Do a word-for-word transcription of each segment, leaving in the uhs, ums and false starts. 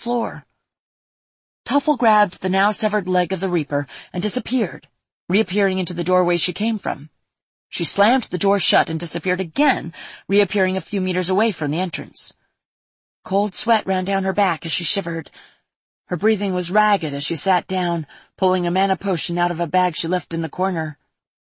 floor. Tuffle grabbed the now severed leg of the Reaper and disappeared, reappearing into the doorway she came from. She slammed the door shut and disappeared again, reappearing a few meters away from the entrance. Cold sweat ran down her back as she shivered. Her breathing was ragged as she sat down, pulling a mana potion out of a bag she left in the corner.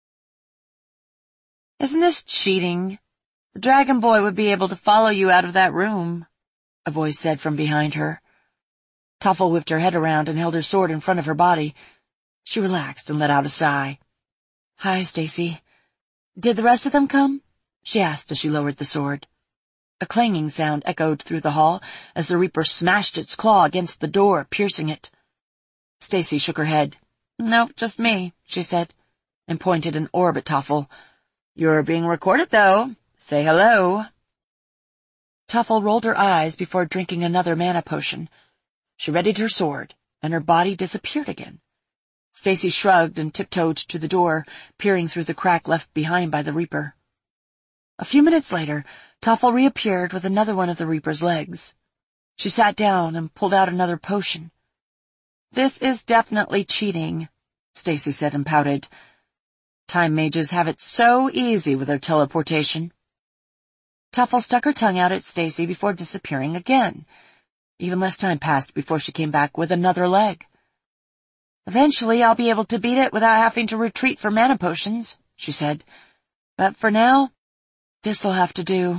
"Isn't this cheating? The Dragon Boy would be able to follow you out of that room," a voice said from behind her. Tuffle whipped her head around and held her sword in front of her body. She relaxed and let out a sigh. "Hi, Stacy. Did the rest of them come?" she asked as she lowered the sword. A clanging sound echoed through the hall as the Reaper smashed its claw against the door, piercing it. Stacy shook her head. "Nope, just me," she said, and pointed an orb at Tuffle. "You're being recorded, though. Say hello." Tuffle rolled her eyes before drinking another mana potion. She readied her sword, and her body disappeared again. Stacy shrugged and tiptoed to the door, peering through the crack left behind by the Reaper. A few minutes later, Tuffle reappeared with another one of the Reaper's legs. She sat down and pulled out another potion. "This is definitely cheating," Stacy said and pouted. "Time mages have it so easy with their teleportation." Tuffle stuck her tongue out at Stacy before disappearing again. Even less time passed before she came back with another leg. "Eventually I'll be able to beat it without having to retreat for mana potions," she said. "But for now, this'll have to do."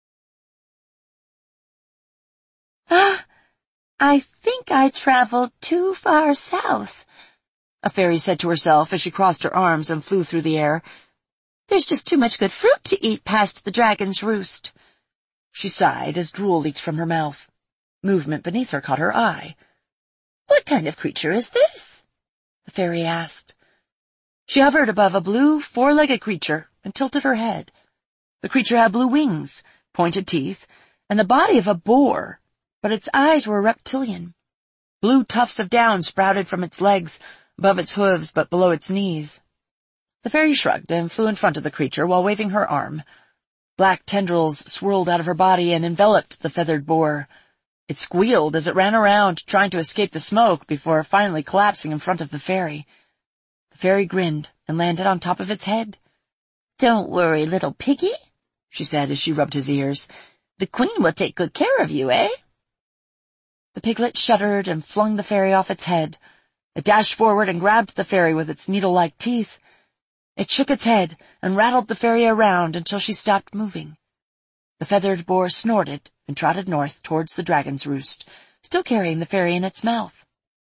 "Ah, I think I traveled too far south," a fairy said to herself as she crossed her arms and flew through the air. "There's just too much good fruit to eat past the dragon's roost." She sighed as drool leaked from her mouth. Movement beneath her caught her eye. "What kind of creature is this?" the fairy asked. She hovered above a blue, four-legged creature and tilted her head. The creature had blue wings, pointed teeth, and the body of a boar, but its eyes were reptilian. Blue tufts of down sprouted from its legs, above its hooves but below its knees. The fairy shrugged and flew in front of the creature while waving her arm. Black tendrils swirled out of her body and enveloped the feathered boar. It squealed as it ran around, trying to escape the smoke before finally collapsing in front of the fairy. The fairy grinned and landed on top of its head. "Don't worry, little piggy," she said as she rubbed his ears. "The queen will take good care of you, eh?" The piglet shuddered and flung the fairy off its head. It dashed forward and grabbed the fairy with its needle-like teeth. It shook its head and rattled the fairy around until she stopped moving. The feathered boar snorted and trotted north towards the dragon's roost, still carrying the fairy in its mouth.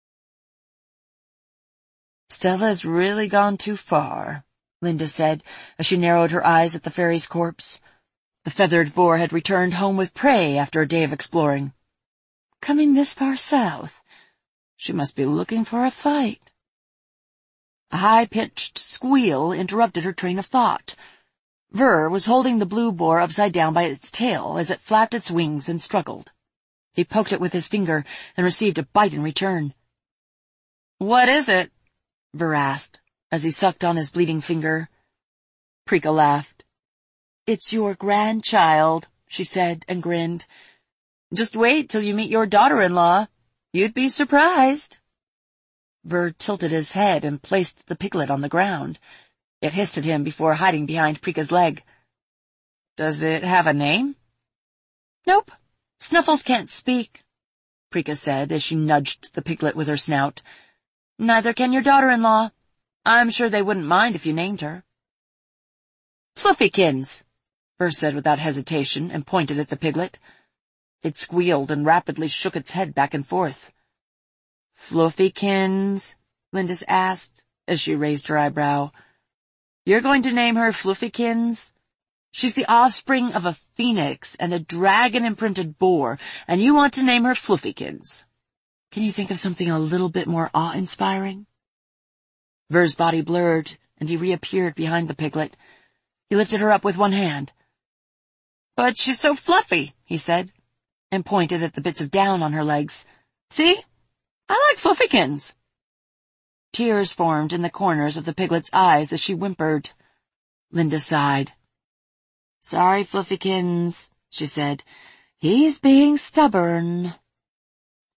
"Stella's really gone too far," Linda said as she narrowed her eyes at the fairy's corpse. The feathered boar had returned home with prey after a day of exploring. "Coming this far south? She must be looking for a fight." A high-pitched squeal interrupted her train of thought. Ver was holding the blue boar upside down by its tail as it flapped its wings and struggled. He poked it with his finger and received a bite in return. "What is it?" Ver asked, as he sucked on his bleeding finger. Prika laughed. "It's your grandchild," she said and grinned. "Just wait till you meet your daughter-in-law. You'd be surprised." Ver tilted his head and placed the piglet on the ground. It hissed at him before hiding behind Prika's leg. "Does it have a name?" "Nope. Snuffles can't speak," Prika said as she nudged the piglet with her snout. "Neither can your daughter-in-law. I'm sure they wouldn't mind if you named her." "Fluffykins," Ver said without hesitation and pointed at the piglet. It squealed and rapidly shook its head back and forth. "Fluffykins?" Lindis asked as she raised her eyebrow. "You're going to name her Fluffykins? She's the offspring of a phoenix and a dragon-imprinted boar, and you want to name her Fluffykins. Can you think of something a little bit more awe-inspiring?" Ver's body blurred, and he reappeared behind the piglet. He lifted her up with one hand. "But she's so fluffy," he said, and pointed at the bits of down on her legs. "See? I like Fluffykins." Tears formed in the corners of the piglet's eyes as she whimpered. Linda sighed. "Sorry, Fluffykins," she said. "He's being stubborn."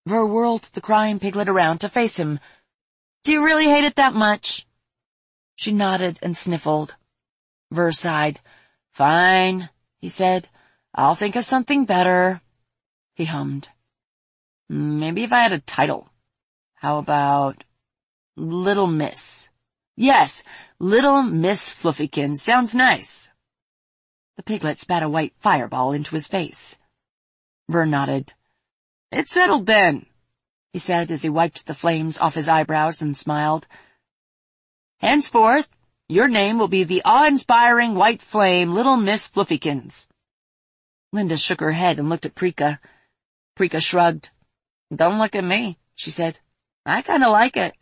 Ver whirled the crying piglet around to face him. "Do you really hate it that much?" She nodded and sniffled. Ver sighed. "Fine," he said. "I'll think of something better." He hummed. "Maybe if I had a title. How about Little Miss? Yes, Little Miss Fluffykins sounds nice." The piglet spat a white fireball into his face. Ver nodded. "It's settled then," he said as he wiped the flames off his eyebrows and smiled. "Henceforth, your name will be the awe-inspiring white flame Little Miss Fluffykins." Linda shook her head and looked at Preeka. Preeka shrugged. "Don't look at me," she said. "I kinda like it."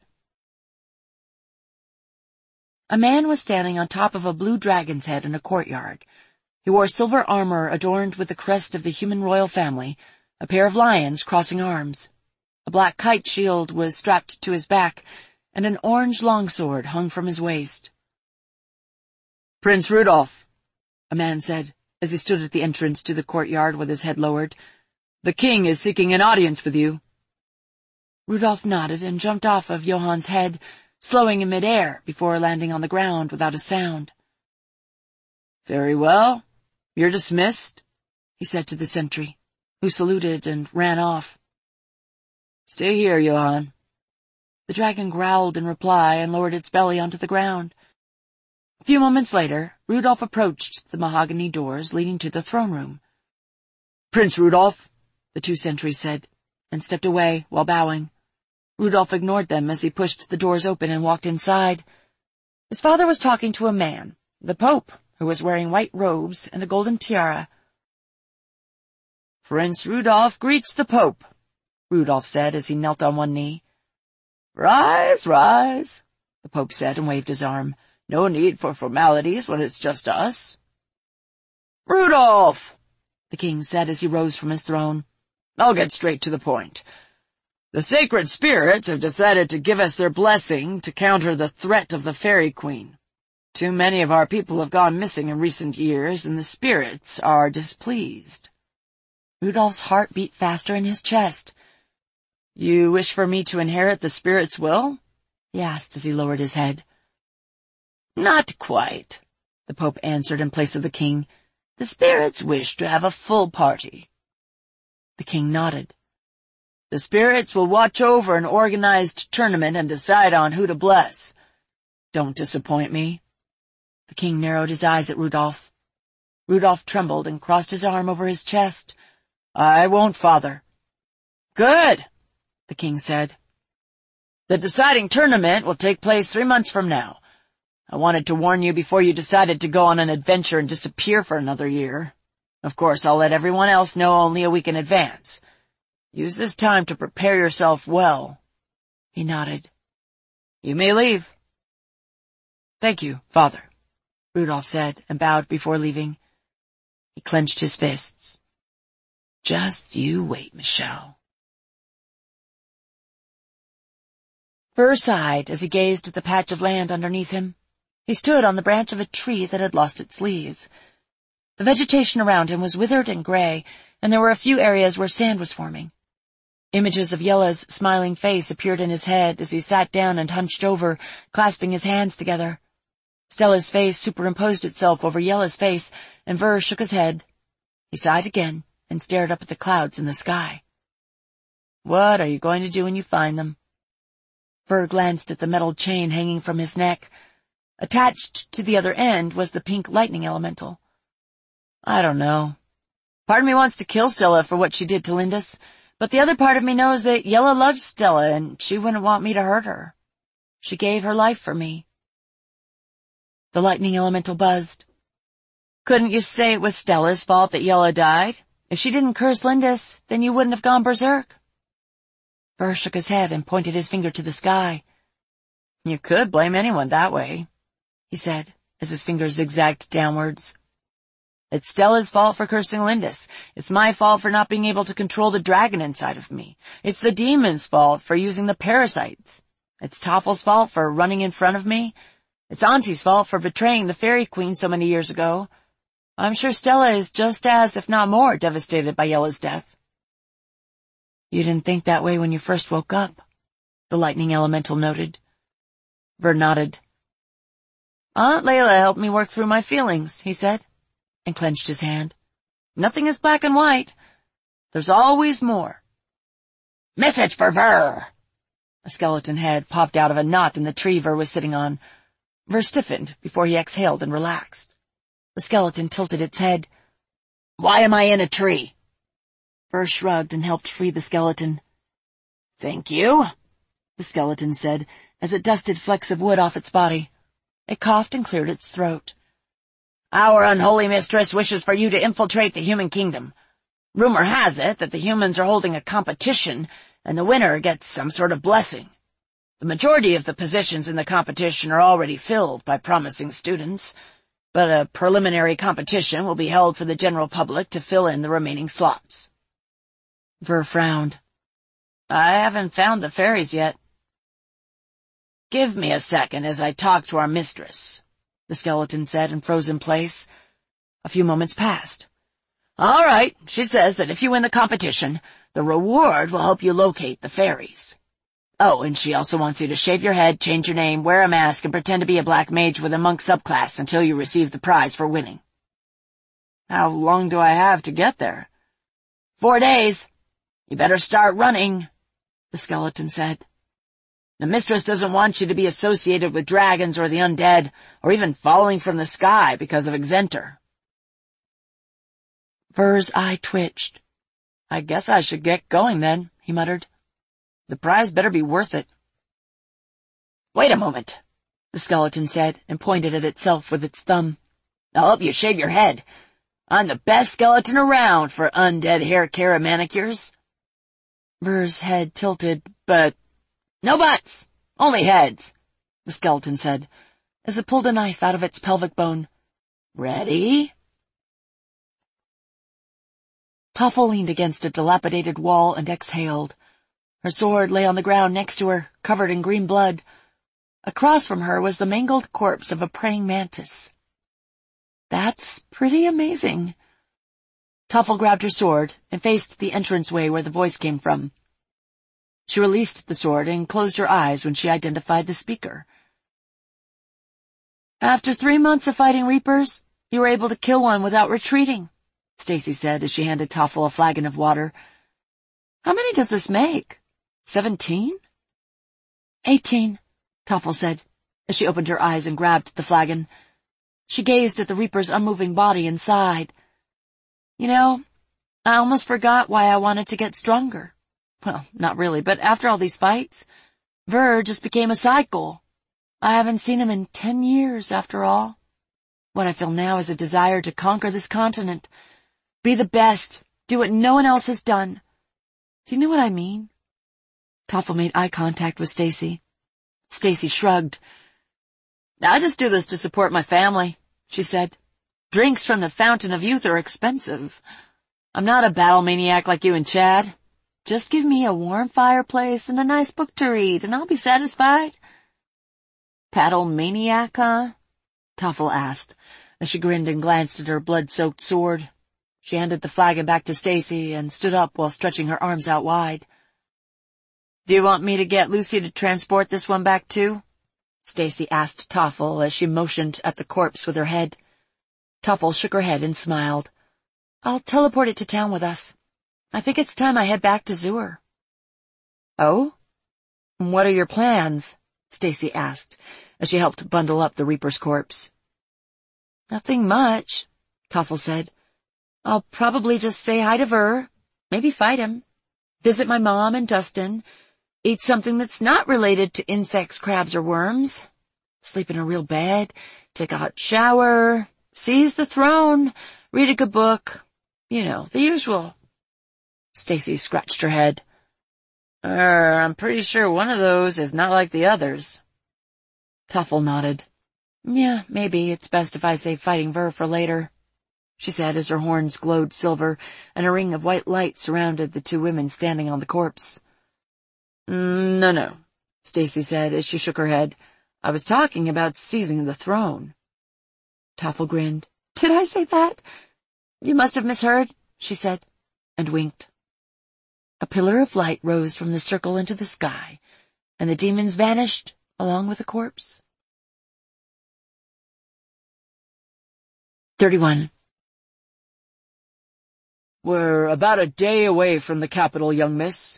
A man was standing on top of a blue dragon's head in a courtyard. He wore silver armor adorned with the crest of the human royal family, a pair of lions crossing arms. A black kite shield was strapped to his back, and an orange longsword hung from his waist. "Prince Rudolph," a man said, as he stood at the entrance to the courtyard with his head lowered. "The king is seeking an audience with you." Rudolph nodded and jumped off of Johann's head, slowing in midair before landing on the ground without a sound. "Very well. You're dismissed," he said to the sentry, who saluted and ran off. "Stay here, Johann." The dragon growled in reply and lowered its belly onto the ground. A few moments later, Rudolph approached the mahogany doors leading to the throne room. "Prince Rudolph," the two sentries said, and stepped away while bowing. Rudolph ignored them as he pushed the doors open and walked inside. His father was talking to a man, the Pope, who was wearing white robes and a golden tiara. "Prince Rudolph greets the Pope," Rudolph said as he knelt on one knee. "Rise, rise," the Pope said and waved his arm. "No need for formalities when it's just us." "Rudolph," the king said as he rose from his throne. "I'll get straight to the point. The sacred spirits have decided to give us their blessing to counter the threat of the Fairy Queen. Too many of our people have gone missing in recent years, and the spirits are displeased." Rudolph's heart beat faster in his chest. "You wish for me to inherit the spirits' will?" he asked as he lowered his head. "Not quite," the Pope answered in place of the king. "The spirits wish to have a full party." The king nodded. "The spirits will watch over an organized tournament and decide on who to bless. Don't disappoint me." The king narrowed his eyes at Rudolph. Rudolph trembled and crossed his arm over his chest. "I won't, father." "Good," the king said. "The deciding tournament will take place three months from now. I wanted to warn you before you decided to go on an adventure and disappear for another year. Of course, I'll let everyone else know only a week in advance. Use this time to prepare yourself well." He nodded. "You may leave." "Thank you, father," Rudolph said and bowed before leaving. He clenched his fists. "Just you wait, Michelle." Ver sighed as he gazed at the patch of land underneath him. He stood on the branch of a tree that had lost its leaves. The vegetation around him was withered and gray, and there were a few areas where sand was forming. Images of Yella's smiling face appeared in his head as he sat down and hunched over, clasping his hands together. Stella's face superimposed itself over Yella's face, and Ver shook his head. He sighed again and stared up at the clouds in the sky. "What are you going to do when you find them?" Ver glanced at the metal chain hanging from his neck. Attached to the other end was the pink lightning elemental. "I don't know. Part of me wants to kill Stella for what she did to Lindis, but the other part of me knows that Yella loves Stella and she wouldn't want me to hurt her. She gave her life for me." The lightning elemental buzzed. "Couldn't you say it was Stella's fault that Yella died? If she didn't curse Lindis, then you wouldn't have gone berserk." Ver shook his head and pointed his finger to the sky. "You could blame anyone that way," he said, as his finger zigzagged downwards. "It's Stella's fault for cursing Lindis. It's my fault for not being able to control the dragon inside of me. It's the demon's fault for using the parasites. It's Toffel's fault for running in front of me. It's Auntie's fault for betraying the Fairy Queen so many years ago. I'm sure Stella is just as, if not more, devastated by Yella's death." You didn't think that way when you first woke up, the lightning elemental noted. Ver nodded. Aunt Layla helped me work through my feelings, he said, and clenched his hand. Nothing is black and white. There's always more. Message for Ver! A skeleton head popped out of a knot in the tree Ver was sitting on. Ver stiffened before he exhaled and relaxed. The skeleton tilted its head. Why am I in a tree? Ver shrugged and helped free the skeleton. Thank you, the skeleton said as it dusted flecks of wood off its body. It coughed and cleared its throat. Our unholy mistress wishes for you to infiltrate the human kingdom. Rumor has it that the humans are holding a competition, and the winner gets some sort of blessing. The majority of the positions in the competition are already filled by promising students, but a preliminary competition will be held for the general public to fill in the remaining slots. Ver frowned. I haven't found the fairies yet. Give me a second as I talk to our mistress, the skeleton said and froze in place. A few moments passed. All right, she says that if you win the competition, the reward will help you locate the fairies. Oh, and she also wants you to shave your head, change your name, wear a mask, and pretend to be a black mage with a monk subclass until you receive the prize for winning. How long do I have to get there? Four days. You better start running, the skeleton said. The mistress doesn't want you to be associated with dragons or the undead, or even falling from the sky because of Exenter. Ver's eye twitched. I guess I should get going then, he muttered. The prize better be worth it. Wait a moment, the skeleton said and pointed at itself with its thumb. I'll help you shave your head. I'm the best skeleton around for undead hair care and manicures. Ver's head tilted, but... No buts! Only heads, the skeleton said, as it pulled a knife out of its pelvic bone. Ready? Toffle leaned against a dilapidated wall and exhaled. Her sword lay on the ground next to her, covered in green blood. Across from her was the mangled corpse of a praying mantis. That's pretty amazing. Toffle grabbed her sword and faced the entranceway where the voice came from. She released the sword and closed her eyes when she identified the speaker. After three months of fighting Reapers, you were able to kill one without retreating, Stacy said as she handed Toffle a flagon of water. How many does this make? Seventeen? Eighteen, Toffle said, as she opened her eyes and grabbed the flagon. She gazed at the Reaper's unmoving body and sighed. You know, I almost forgot why I wanted to get stronger. Well, not really, but after all these fights, Ver just became a cycle. I haven't seen him in ten years, after all. What I feel now is a desire to conquer this continent. Be the best. Do what no one else has done. Do you know what I mean? Toffle made eye contact with Stacy. Stacy shrugged. I just do this to support my family, she said. Drinks from the Fountain of Youth are expensive. I'm not a battle maniac like you and Chad. Just give me a warm fireplace and a nice book to read, and I'll be satisfied. Paddle maniac, huh? Toffle asked, as she grinned and glanced at her blood-soaked sword. She handed the flagon back to Stacy and stood up while stretching her arms out wide. Do you want me to get Lucy to transport this one back too? Stacy asked Toffle as she motioned at the corpse with her head. Toffle shook her head and smiled. I'll teleport it to town with us. I think it's time I head back to Zur. Oh? What are your plans? Stacy asked, as she helped bundle up the Reaper's corpse. Nothing much, Toffle said. I'll probably just say hi to Ver, maybe fight him, visit my mom and Dustin, eat something that's not related to insects, crabs, or worms, sleep in a real bed, take a hot shower, seize the throne, read a good book, you know, the usual. Stacy scratched her head. Er, I'm pretty sure one of those is not like the others. Toffle nodded. Yeah, maybe it's best if I save fighting Ver for later, she said as her horns glowed silver and a ring of white light surrounded the two women standing on the corpse. Mm, no, no, Stacy said as she shook her head. I was talking about seizing the throne. Toffle grinned. Did I say that? You must have misheard, she said, and winked. A pillar of light rose from the circle into the sky, and the demons vanished along with the corpse. thirty-one. We're about a day away from the capital, young miss.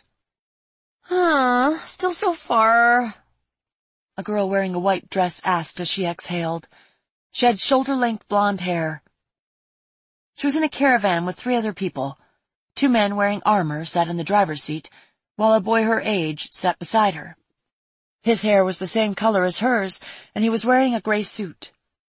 Huh, still so far. A girl wearing a white dress asked as she exhaled. She had shoulder-length blonde hair. She was in a caravan with three other people. Two men wearing armor sat in the driver's seat, while a boy her age sat beside her. His hair was the same color as hers, and he was wearing a gray suit.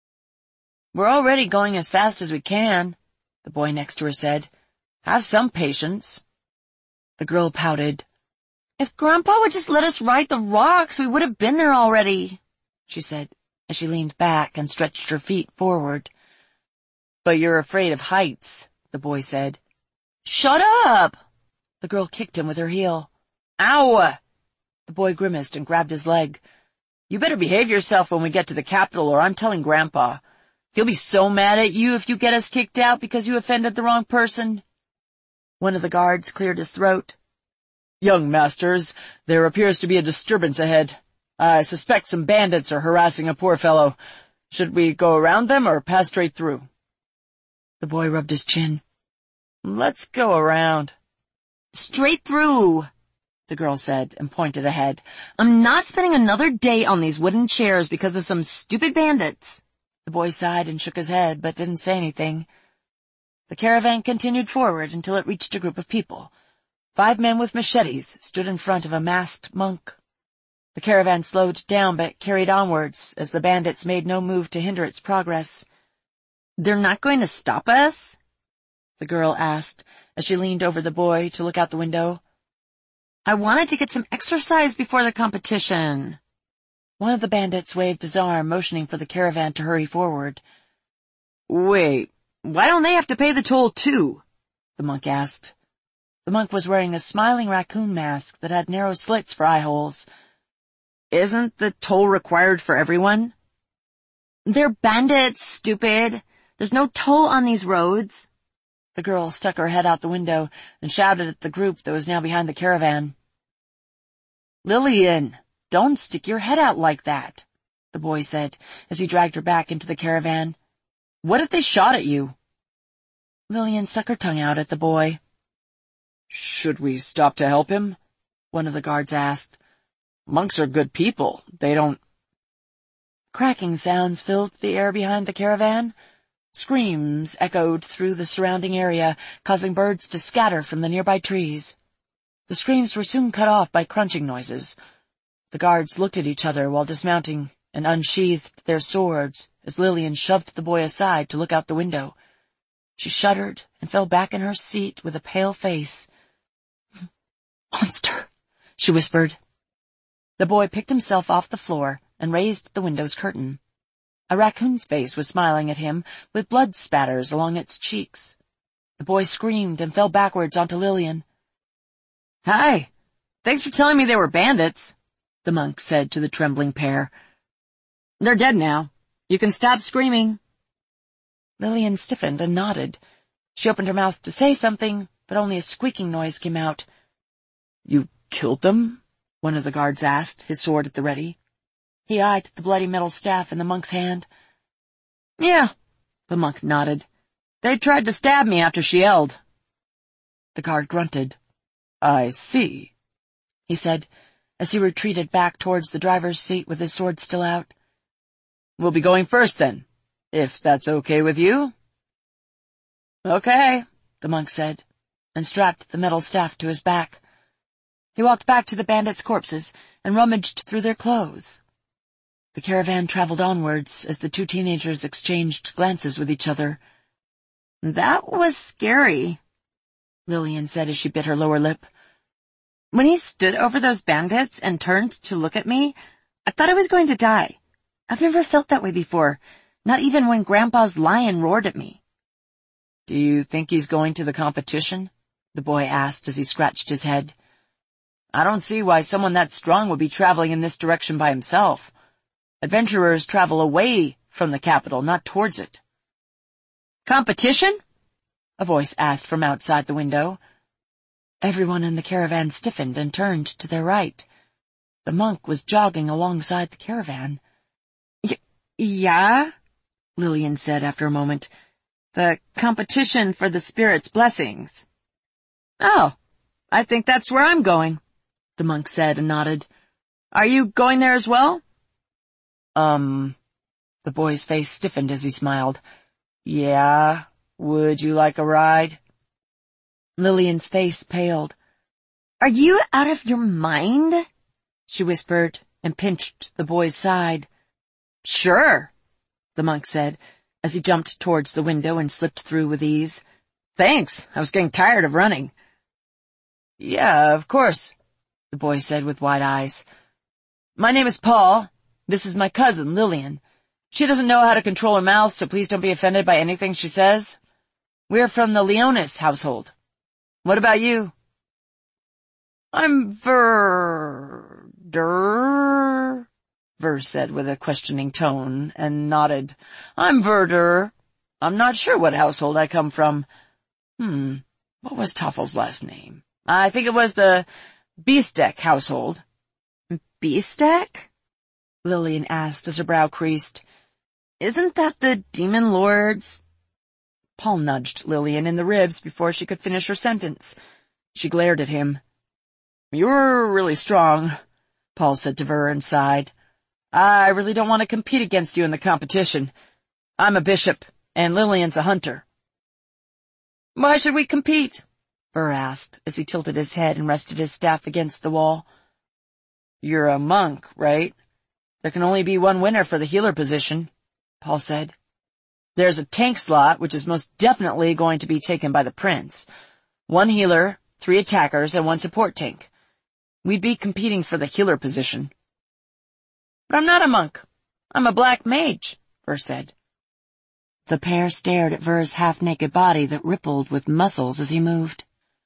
"We're already going as fast as we can," the boy next to her said. "Have some patience." The girl pouted. "If Grandpa would just let us ride the rocks, we would have been there already," she said, as she leaned back and stretched her feet forward. "But you're afraid of heights," the boy said. "Shut up!" The girl kicked him with her heel. "Ow!" The boy grimaced and grabbed his leg. "You better behave yourself when we get to the capital, or I'm telling Grandpa. He'll be so mad at you if you get us kicked out because you offended the wrong person." One of the guards cleared his throat. "Young masters, there appears to be a disturbance ahead. I suspect some bandits are harassing a poor fellow. Should we go around them or pass straight through?" The boy rubbed his chin. "Let's go around." "Straight through," the girl said, and pointed ahead. "I'm not spending another day on these wooden chairs because of some stupid bandits." The boy sighed and shook his head, but didn't say anything. The caravan continued forward until it reached a group of people. Five men with machetes stood in front of a masked monk. The caravan slowed down but carried onwards as the bandits made no move to hinder its progress. "They're not going to stop us?" the girl asked as she leaned over the boy to look out the window. "I wanted to get some exercise before the competition." One of the bandits waved his arm, motioning for the caravan to hurry forward. "Wait, why don't they have to pay the toll too?" the monk asked. The monk was wearing a smiling raccoon mask that had narrow slits for eye holes. "Isn't the toll required for everyone?" "They're bandits, stupid. There's no toll on these roads." The girl stuck her head out the window and shouted at the group that was now behind the caravan. "Lillian, don't stick your head out like that," the boy said as he dragged her back into the caravan. "What if they shot at you?" Lillian stuck her tongue out at the boy. "Should we stop to help him?" one of the guards asked. "Monks are good people. They don't—" Cracking sounds filled the air behind the caravan. Screams echoed through the surrounding area, causing birds to scatter from the nearby trees. The screams were soon cut off by crunching noises. The guards looked at each other while dismounting and unsheathed their swords as Lillian shoved the boy aside to look out the window. She shuddered and fell back in her seat with a pale face. "Monster," she whispered. The boy picked himself off the floor and raised the window's curtain. A raccoon's face was smiling at him, with blood spatters along its cheeks. The boy screamed and fell backwards onto Lillian. "Hi, thanks for telling me they were bandits," the monk said to the trembling pair. "They're dead now. You can stop screaming." Lillian stiffened and nodded. She opened her mouth to say something, but only a squeaking noise came out. "You killed them?" one of the guards asked, his sword at the ready. He eyed the bloody metal staff in the monk's hand. "Yeah," the monk nodded. "They tried to stab me after she yelled." The guard grunted. "I see," he said, as he retreated back towards the driver's seat with his sword still out. "We'll be going first, then, if that's okay with you." "Okay," the monk said, and strapped the metal staff to his back. He walked back to the bandits' corpses and rummaged through their clothes. The caravan traveled onwards as the two teenagers exchanged glances with each other. "That was scary," Lillian said as she bit her lower lip. "When he stood over those bandits and turned to look at me, I thought I was going to die. I've never felt that way before, not even when Grandpa's lion roared at me." "Do you think he's going to the competition?" the boy asked as he scratched his head. "I don't see why someone that strong would be traveling in this direction by himself. Adventurers travel away from the capital, not towards it." "Competition?" a voice asked from outside the window. Everyone in the caravan stiffened and turned to their right. The monk was jogging alongside the caravan. Y- yeah? Lillian said after a moment. The competition for the spirit's blessings. Oh, I think that's where I'm going, the monk said and nodded. Are you going there as well? Um, the boy's face stiffened as he smiled. Yeah, would you like a ride? Lillian's face paled. Are you out of your mind? She whispered and pinched the boy's side. Sure, the monk said, as he jumped towards the window and slipped through with ease. Thanks, I was getting tired of running. Yeah, of course, the boy said with wide eyes. My name is Paul. This is my cousin, Lillian. She doesn't know how to control her mouth, so please don't be offended by anything she says. We're from the Leonis household. What about you? I'm Ver... Der... Ver said with a questioning tone, and nodded. I'm Verder. I'm not sure what household I come from. Hmm, what was Toffel's last name? I think it was the Beestek household. Beestek? Lillian asked as her brow creased. Isn't that the demon lords? Paul nudged Lillian in the ribs before she could finish her sentence. She glared at him. You're really strong, Paul said to Ver and sighed. I really don't want to compete against you in the competition. I'm a bishop, and Lillian's a hunter. Why should we compete? Ver asked, as he tilted his head and rested his staff against the wall. You're a monk, right? There can only be one winner for the healer position, Paul said. There's a tank slot, which is most definitely going to be taken by the prince. One healer, three attackers, and one support tank. We'd be competing for the healer position. But I'm not a monk. I'm a black mage, Ver said. The pair stared at Ver's half-naked body that rippled with muscles as he moved.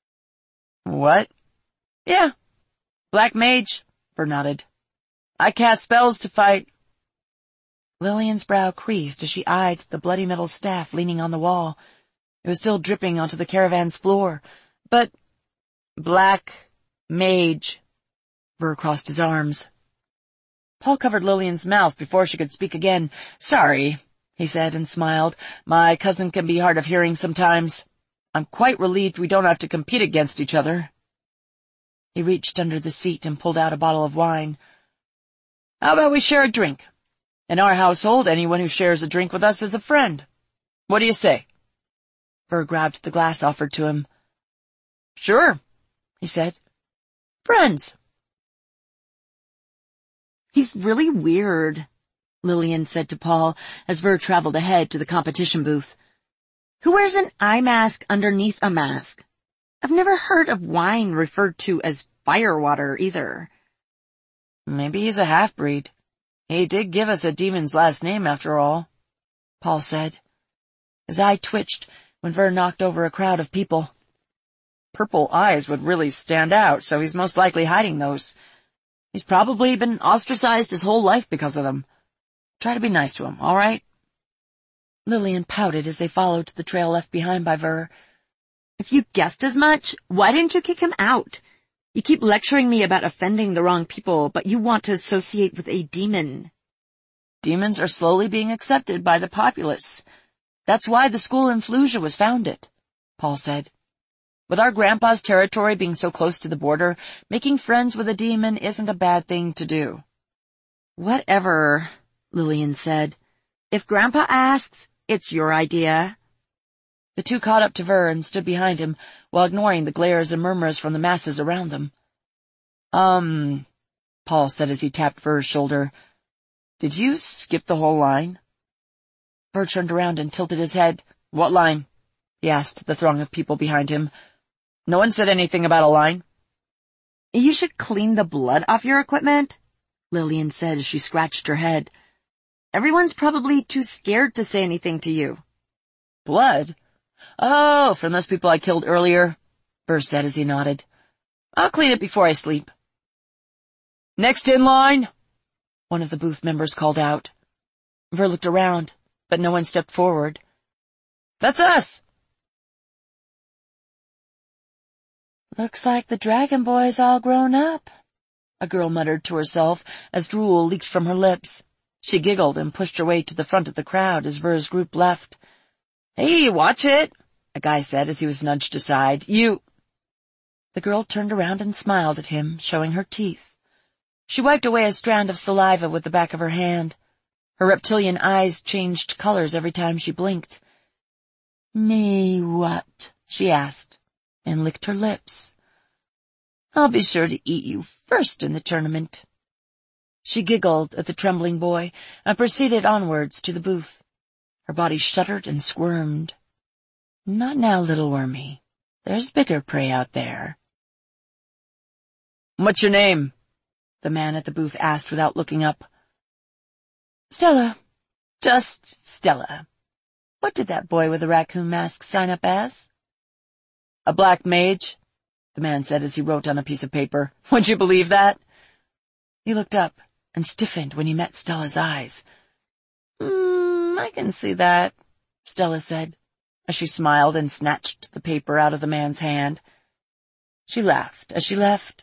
What? Yeah, black mage, Ver nodded. I cast spells to fight. Lillian's brow creased as she eyed the bloody metal staff leaning on the wall. It was still dripping onto the caravan's floor. But... Black mage. Ver crossed his arms. Paul covered Lillian's mouth before she could speak again. Sorry, he said and smiled. My cousin can be hard of hearing sometimes. I'm quite relieved we don't have to compete against each other. He reached under the seat and pulled out a bottle of wine. How about we share a drink? In our household, anyone who shares a drink with us is a friend. What do you say? Ver grabbed the glass offered to him. Sure, he said. Friends. He's really weird, Lillian said to Paul as Ver traveled ahead to the competition booth. Who wears an eye mask underneath a mask? I've never heard of wine referred to as firewater either. Maybe he's a half-breed. He did give us a demon's last name after all, Paul said. His eye twitched when Ver knocked over a crowd of people. Purple eyes would really stand out, so he's most likely hiding those. He's probably been ostracized his whole life because of them. Try to be nice to him, all right? Lillian pouted as they followed the trail left behind by Ver. If you guessed as much, why didn't you kick him out? You keep lecturing me about offending the wrong people, but you want to associate with a demon. Demons are slowly being accepted by the populace. That's why the school in Fluja was founded, Paul said. With our grandpa's territory being so close to the border, making friends with a demon isn't a bad thing to do. Whatever, Lillian said. If Grandpa asks, it's your idea. The two caught up to Ver and stood behind him, while ignoring the glares and murmurs from the masses around them. Um, Paul said as he tapped Ver's shoulder. Did you skip the whole line? Ver turned around and tilted his head. What line? He asked the throng of people behind him. No one said anything about a line. You should clean the blood off your equipment, Lillian said as she scratched her head. Everyone's probably too scared to say anything to you. Blood? Oh, from those people I killed earlier, Ver said as he nodded. I'll clean it before I sleep. Next in line, one of the booth members called out. Ver looked around, but no one stepped forward. That's us! Looks like the Dragon Boy's all grown up, a girl muttered to herself as drool leaked from her lips. She giggled and pushed her way to the front of the crowd as Ver's group left. "Hey, watch it," a guy said as he was nudged aside. "You—" The girl turned around and smiled at him, showing her teeth. She wiped away a strand of saliva with the back of her hand. Her reptilian eyes changed colors every time she blinked. "Me what?" she asked, and licked her lips. "I'll be sure to eat you first in the tournament." She giggled at the trembling boy and proceeded onwards to the booth. Her body shuddered and squirmed. "Not now, little wormy. There's bigger prey out there." "What's your name?" the man at the booth asked without looking up. "Stella. Just Stella. What did that boy with the raccoon mask sign up as?" "A black mage," the man said as he wrote on a piece of paper. "Would you believe that?" He looked up and stiffened when he met Stella's eyes. "Hmm, I can see that," Stella said, as she smiled and snatched the paper out of the man's hand. She laughed as she left.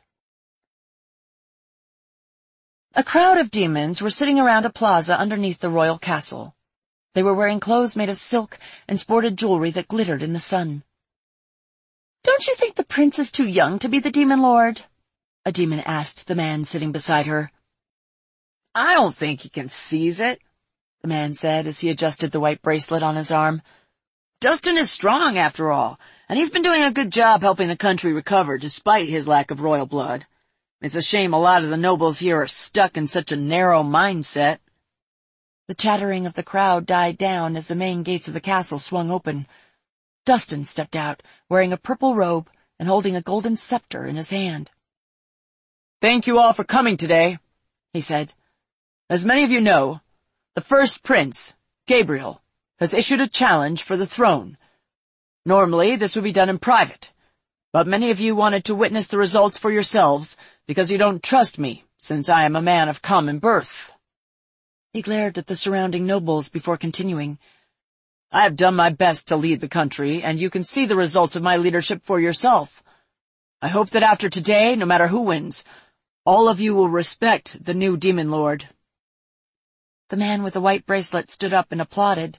A crowd of demons were sitting around a plaza underneath the royal castle. They were wearing clothes made of silk and sported jewelry that glittered in the sun. "Don't you think the prince is too young to be the demon lord?" a demon asked the man sitting beside her. "I don't think he can seize it," the man said as he adjusted the white bracelet on his arm. "Dustin is strong, after all, and he's been doing a good job helping the country recover despite his lack of royal blood. It's a shame a lot of the nobles here are stuck in such a narrow mindset." The chattering of the crowd died down as the main gates of the castle swung open. Dustin stepped out, wearing a purple robe and holding a golden scepter in his hand. "Thank you all for coming today," he said. "As many of you know, the first prince, Gabriel, has issued a challenge for the throne. Normally, this would be done in private, but many of you wanted to witness the results for yourselves because you don't trust me, since I am a man of common birth." He glared at the surrounding nobles before continuing. "I have done my best to lead the country, and you can see the results of my leadership for yourself. I hope that after today, no matter who wins, all of you will respect the new demon lord." The man with the white bracelet stood up and applauded.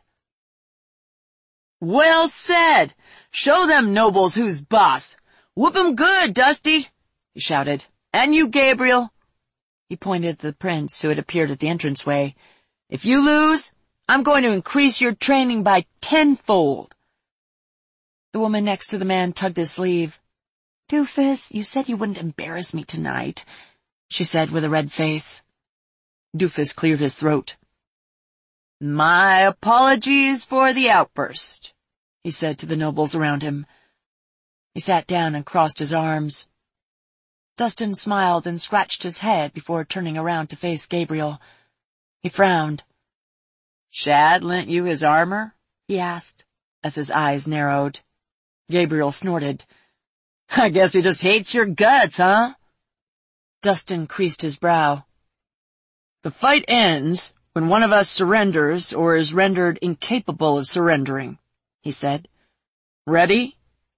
"Well said! Show them nobles who's boss. Whoop 'em good, Dusty!" he shouted. "And you, Gabriel." He pointed at the prince who had appeared at the entranceway. "If you lose, I'm going to increase your training by tenfold." The woman next to the man tugged his sleeve. "Doofus, you said you wouldn't embarrass me tonight," she said with a red face. Doofus cleared his throat. "My apologies for the outburst," he said to the nobles around him. He sat down and crossed his arms. Dustin smiled and scratched his head before turning around to face Gabriel. He frowned. "Shad lent you his armor?" he asked, as his eyes narrowed. Gabriel snorted. "I guess he just hates your guts, huh?" Dustin creased his brow. "The fight ends when one of us surrenders or is rendered incapable of surrendering," he said. "Ready?"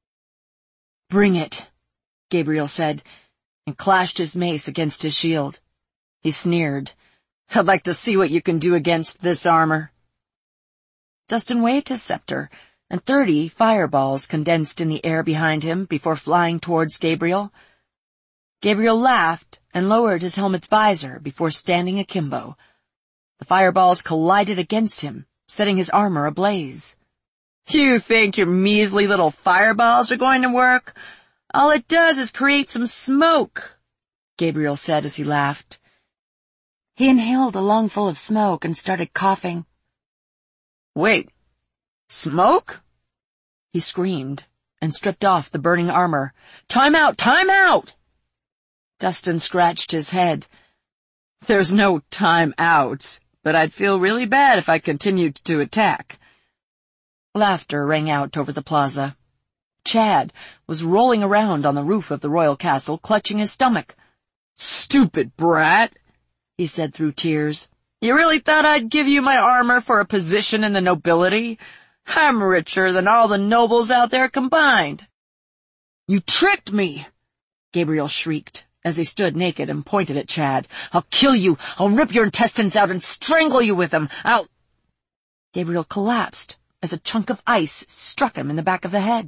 "Bring it," Gabriel said, and clashed his mace against his shield. He sneered. "I'd like to see what you can do against this armor." Dustin waved his scepter, and thirty fireballs condensed in the air behind him before flying towards Gabriel. Gabriel laughed and lowered his helmet's visor before standing akimbo. The fireballs collided against him, setting his armor ablaze. "You think your measly little fireballs are going to work? All it does is create some smoke," Gabriel said as he laughed. He inhaled a lungful of smoke and started coughing. "Wait, smoke?" he screamed and stripped off the burning armor. "Time out! Time out!" Dustin scratched his head. "There's no time out, but I'd feel really bad if I continued to attack." Laughter rang out over the plaza. Chad was rolling around on the roof of the royal castle, clutching his stomach. "Stupid brat," he said through tears. "You really thought I'd give you my armor for a position in the nobility? I'm richer than all the nobles out there combined." You tricked me! Gabriel shrieked as he stood naked and pointed at Chad. I'll kill you! I'll rip your intestines out and strangle you with them! I'll... Gabriel collapsed as a chunk of ice struck him in the back of the head.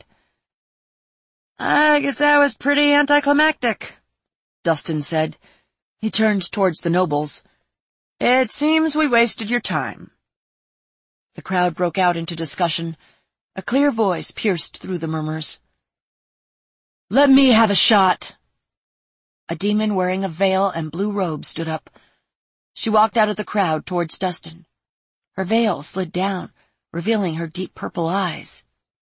I guess that was pretty anticlimactic, Dustin said. He turned towards the nobles. It seems we wasted your time. The crowd broke out into discussion. A clear voice pierced through the murmurs. Let me have a shot. A demon wearing a veil and blue robe stood up. She walked out of the crowd towards Dustin. Her veil slid down, revealing her deep purple eyes.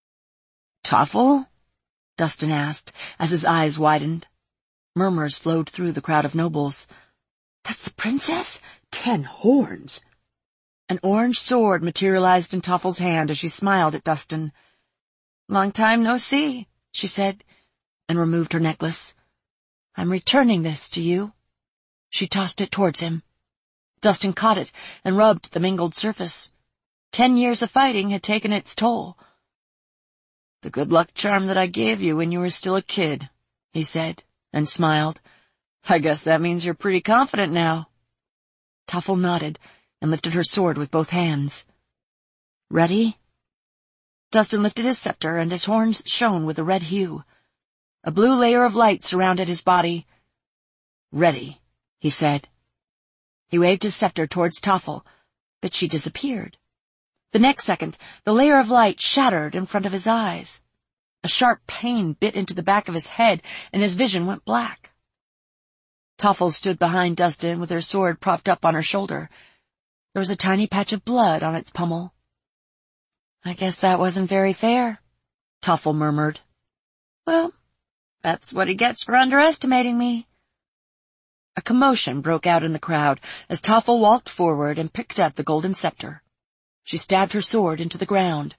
Toffle? Dustin asked, as his eyes widened. Murmurs flowed through the crowd of nobles. That's the princess? Ten horns! An orange sword materialized in Toffle's hand as she smiled at Dustin. Long time no see, she said, and removed her necklace. I'm returning this to you. She tossed it towards him. Dustin caught it and rubbed the mingled surface. Ten years of fighting had taken its toll. The good luck charm that I gave you when you were still a kid, he said, and smiled. I guess that means you're pretty confident now. Toffle nodded and lifted her sword with both hands. Ready? Dustin lifted his scepter and his horns shone with a red hue. A blue layer of light surrounded his body. Ready, he said. He waved his scepter towards Toffle, but she disappeared. The next second, the layer of light shattered in front of his eyes. A sharp pain bit into the back of his head, and his vision went black. Toffle stood behind Dustin with her sword propped up on her shoulder. There was a tiny patch of blood on its pommel. I guess that wasn't very fair, Toffle murmured. Well, that's what he gets for underestimating me. A commotion broke out in the crowd as Toffle walked forward and picked up the golden scepter. She stabbed her sword into the ground.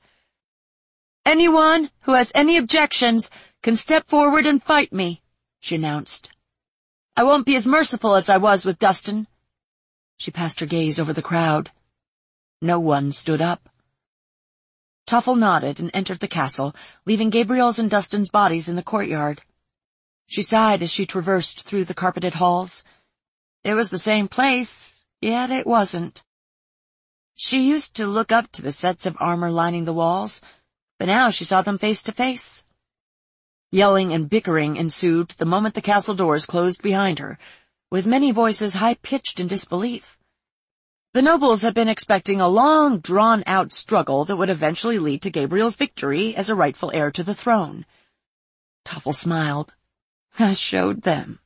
Anyone who has any objections can step forward and fight me, she announced. I won't be as merciful as I was with Dustin. She passed her gaze over the crowd. No one stood up. Toffle nodded and entered the castle, leaving Gabriel's and Dustin's bodies in the courtyard. She sighed as she traversed through the carpeted halls. It was the same place, yet it wasn't. She used to look up to the sets of armor lining the walls, but now she saw them face to face. Yelling and bickering ensued the moment the castle doors closed behind her, with many voices high-pitched in disbelief. The nobles had been expecting a long, drawn-out struggle that would eventually lead to Gabriel's victory as a rightful heir to the throne. Toffle smiled. I showed them.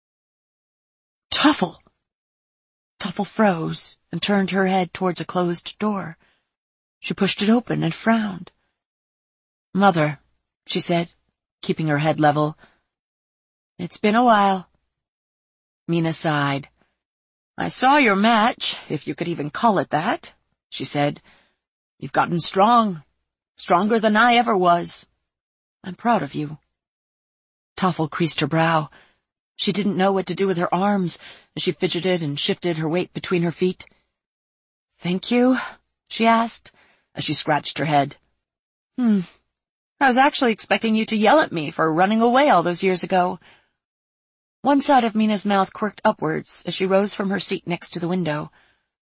Toffle! Toffle froze and turned her head towards a closed door. She pushed it open and frowned. Mother, she said, keeping her head level. It's been a while. Mina sighed. I saw your match, if you could even call it that, she said. You've gotten strong, stronger than I ever was. I'm proud of you. Toffle creased her brow. She didn't know what to do with her arms as she fidgeted and shifted her weight between her feet. Thank you, she asked, as she scratched her head. Hmm, I was actually expecting you to yell at me for running away all those years ago. One side of Mina's mouth quirked upwards as she rose from her seat next to the window.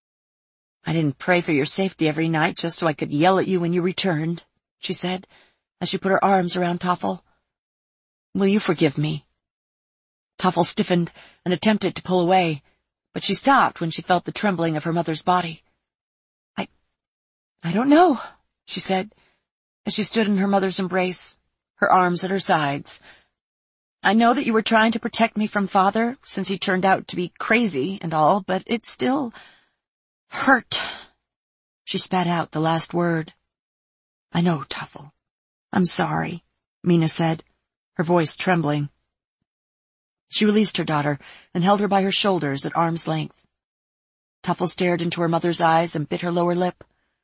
I didn't pray for your safety every night just so I could yell at you when you returned, she said, as she put her arms around Toffle. Will you forgive me? Toffle stiffened and attempted to pull away, but she stopped when she felt the trembling of her mother's body. I... I don't know, she said, as she stood in her mother's embrace, her arms at her sides. I know that you were trying to protect me from Father, since he turned out to be crazy and all, but it still hurt. She spat out the last word. I know, Toffle. I'm sorry, Mina said, her voice trembling. She released her daughter and held her by her shoulders at arm's length. Toffle stared into her mother's eyes and bit her lower lip.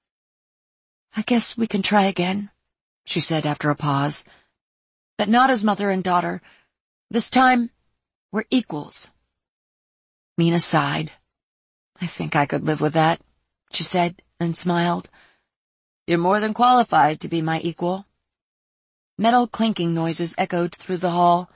I guess we can try again, she said after a pause. But not as mother and daughter. This time, we're equals. Mina sighed. I think I could live with that, she said, and smiled. You're more than qualified to be my equal. Metal clinking noises echoed through the hall.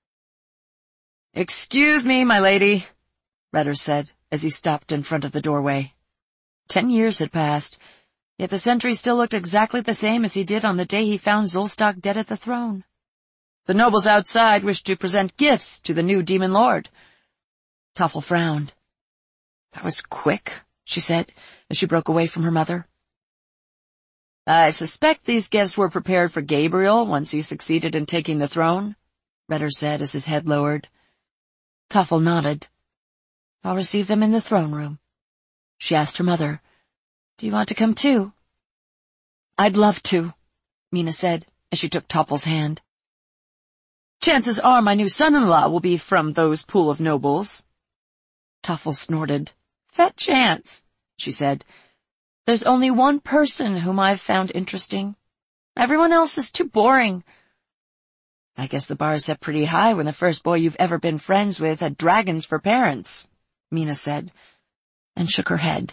"Excuse me, my lady," Redder said as he stopped in front of the doorway. Ten years had passed, yet the sentry still looked exactly the same as he did on the day he found Zolstok dead at the throne. The nobles outside wished to present gifts to the new demon lord. Toffle frowned. "That was quick," she said as she broke away from her mother. "I suspect these gifts were prepared for Gabriel once he succeeded in taking the throne," Redder said as his head lowered. Toffle nodded. "I'll receive them in the throne room." She asked her mother, "Do you want to come too?" "I'd love to," Mina said as she took Toffle's hand. "Chances are my new son-in-law will be from those pool of nobles." Toffle snorted. "Fat chance," she said. "There's only one person whom I've found interesting. Everyone else is too boring." "I guess the bar is set pretty high when the first boy you've ever been friends with had dragons for parents," Mina said, and shook her head.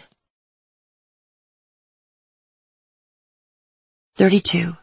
thirty-two.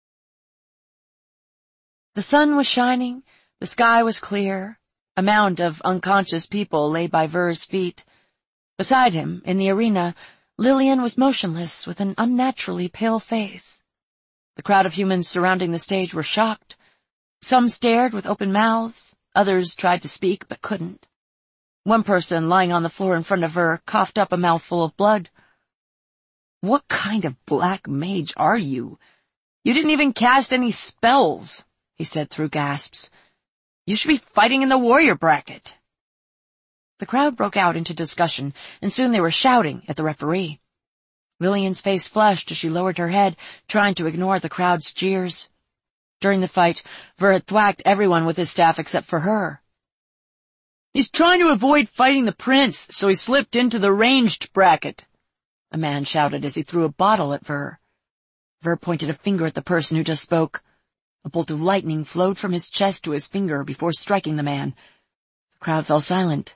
The sun was shining, the sky was clear, a mound of unconscious people lay by Ver's feet. Beside him, in the arena, Lillian was motionless with an unnaturally pale face. The crowd of humans surrounding the stage were shocked. Some stared with open mouths, others tried to speak but couldn't. One person, lying on the floor in front of Ver, coughed up a mouthful of blood. "What kind of black mage are you? You didn't even cast any spells," he said through gasps. "You should be fighting in the warrior bracket." The crowd broke out into discussion, and soon they were shouting at the referee. Lillian's face flushed as she lowered her head, trying to ignore the crowd's jeers. During the fight, Ver had thwacked everyone with his staff except for her. "He's trying to avoid fighting the prince, so he slipped into the ranged bracket," a man shouted as he threw a bottle at Ver. Ver pointed a finger at the person who just spoke. A bolt of lightning flowed from his chest to his finger before striking the man. The crowd fell silent.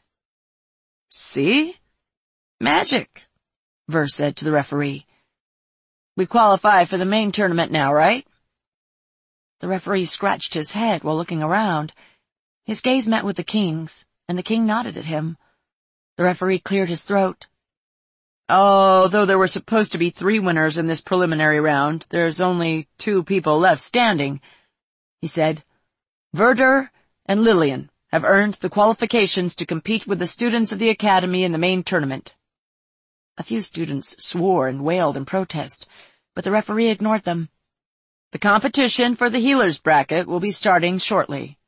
"See? Magic," Ver said to the referee. "We qualify for the main tournament now, right?" The referee scratched his head while looking around. His gaze met with the king's, and the king nodded at him. The referee cleared his throat. "Although there were supposed to be three winners in this preliminary round, there's only two people left standing," he said. "Verder and Lillian have earned the qualifications to compete with the students of the academy in the main tournament." A few students swore and wailed in protest, but the referee ignored them. "The competition for the healer's bracket will be starting shortly."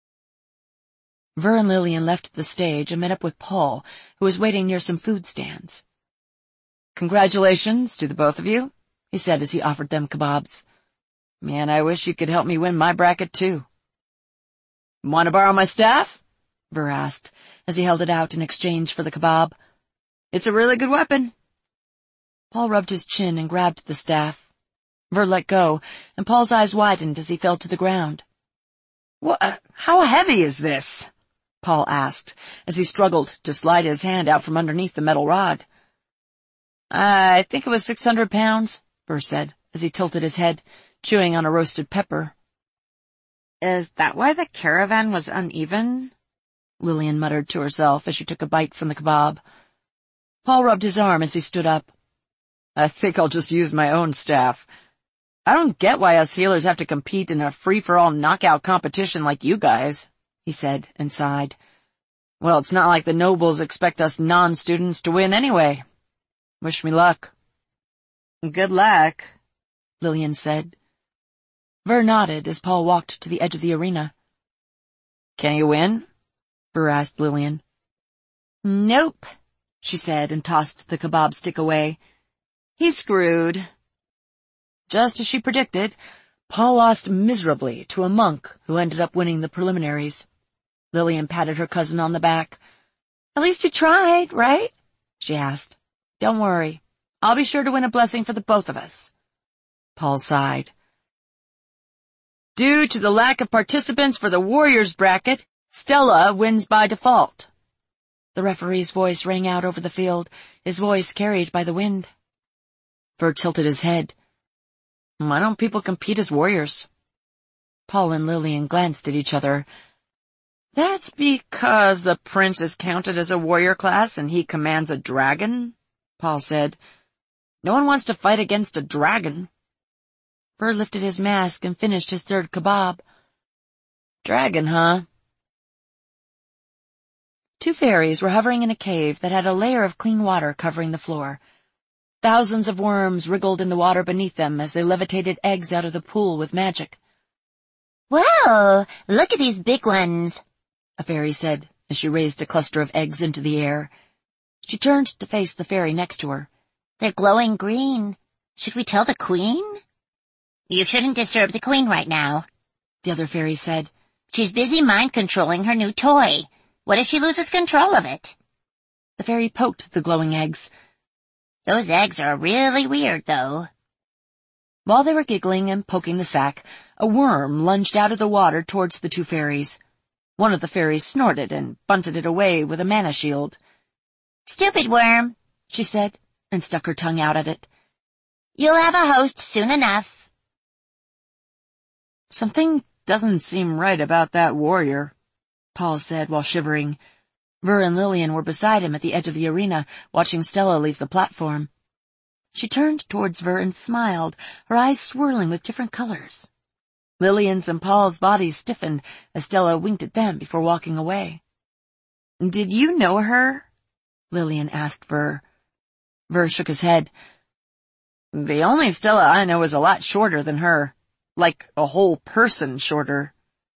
Ver and Lillian left the stage and met up with Paul, who was waiting near some food stands. "Congratulations to the both of you," he said as he offered them kebabs. "Man, I wish you could help me win my bracket too." "Want to borrow my staff?" Ver asked, as he held it out in exchange for the kebab. "It's a really good weapon." Paul rubbed his chin and grabbed the staff. Ver let go, and Paul's eyes widened as he fell to the ground. "What? Uh, how heavy is this?" Paul asked, as he struggled to slide his hand out from underneath the metal rod. "I think it was six hundred pounds, Ver said, as he tilted his head, chewing on a roasted pepper. "Is that why the caravan was uneven?" Lillian muttered to herself as she took a bite from the kebab. Paul rubbed his arm as he stood up. "I think I'll just use my own staff. I don't get why us healers have to compete in a free-for-all knockout competition like you guys," he said and sighed. "Well, it's not like the nobles expect us non-students to win anyway. Wish me luck." "Good luck," Lillian said. Ver nodded as Paul walked to the edge of the arena. "Can you win?" Ver asked Lillian. "Nope," she said and tossed the kebab stick away. "He's screwed." Just as she predicted, Paul lost miserably to a monk who ended up winning the preliminaries. Lillian patted her cousin on the back. "At least you tried, right?" she asked. "Don't worry. I'll be sure to win a blessing for the both of us." Paul sighed. "Due to the lack of participants for the Warriors bracket, Stella wins by default." The referee's voice rang out over the field, his voice carried by the wind. Ver tilted his head. "Why don't people compete as warriors?" Paul and Lillian glanced at each other. That's because the prince is counted as a warrior class and he commands a dragon, Paul said. No one wants to fight against a dragon. Ver lifted his mask and finished his third kebab. Dragon, huh? Two fairies were hovering in a cave that had a layer of clean water covering the floor. Thousands of worms wriggled in the water beneath them as they levitated eggs out of the pool with magic. Whoa, look at these big ones, a fairy said as she raised a cluster of eggs into the air. She turned to face the fairy next to her. They're glowing green. Should we tell the queen? You shouldn't disturb the queen right now, the other fairy said. She's busy mind-controlling her new toy. What if she loses control of it? The fairy poked the glowing eggs. Those eggs are really weird, though. While they were giggling and poking the sack, a worm lunged out of the water towards the two fairies. One of the fairies snorted and bunted it away with a mana shield. Stupid worm, she said, and stuck her tongue out at it. You'll have a host soon enough. Something doesn't seem right about that warrior, Paul said while shivering. Ver and Lillian were beside him at the edge of the arena, watching Stella leave the platform. She turned towards Ver and smiled, her eyes swirling with different colors. Lillian's and Paul's bodies stiffened as Stella winked at them before walking away. Did you know her? Lillian asked Ver. Ver shook his head. The only Stella I know is a lot shorter than her, like a whole person shorter.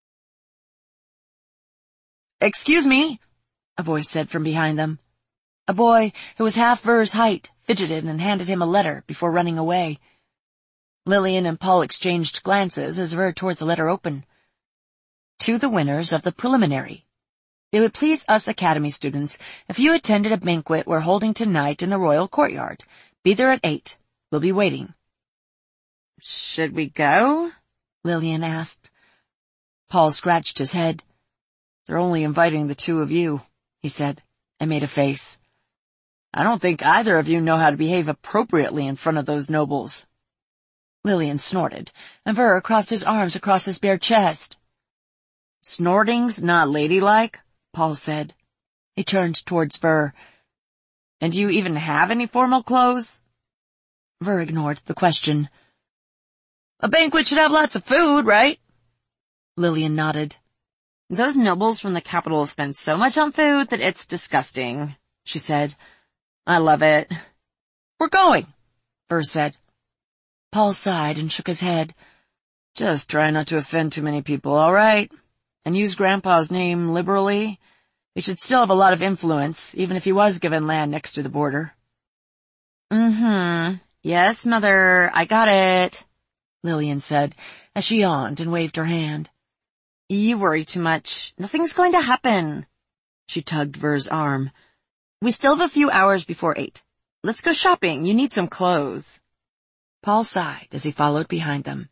Excuse me, a voice said from behind them. A boy who was half Ver's height fidgeted and handed him a letter before running away. Lillian and Paul exchanged glances as Ver tore the letter open. To the winners of the preliminary. It would please us Academy students if you attended a banquet we're holding tonight in the royal courtyard. Be there at eight. We'll be waiting. Should we go? Lillian asked. Paul scratched his head. They're only inviting the two of you, he said, and made a face. I don't think either of you know how to behave appropriately in front of those nobles. Lillian snorted, and Ver crossed his arms across his bare chest. Snorting's not ladylike, Paul said. He turned towards Ver. And do you even have any formal clothes? Ver ignored the question. A banquet should have lots of food, right? Lillian nodded. Those nobles from the capital spend so much on food that it's disgusting, she said. I love it. We're going, Ver said. Paul sighed and shook his head. Just try not to offend too many people, all right? And use Grandpa's name liberally. He should still have a lot of influence, even if he was given land next to the border. Mm-hmm. Yes, Mother, I got it, Lillian said, as she yawned and waved her hand. You worry too much. Nothing's going to happen. She tugged Ver's arm. We still have a few hours before eight. Let's go shopping. You need some clothes. Paul sighed as he followed behind them.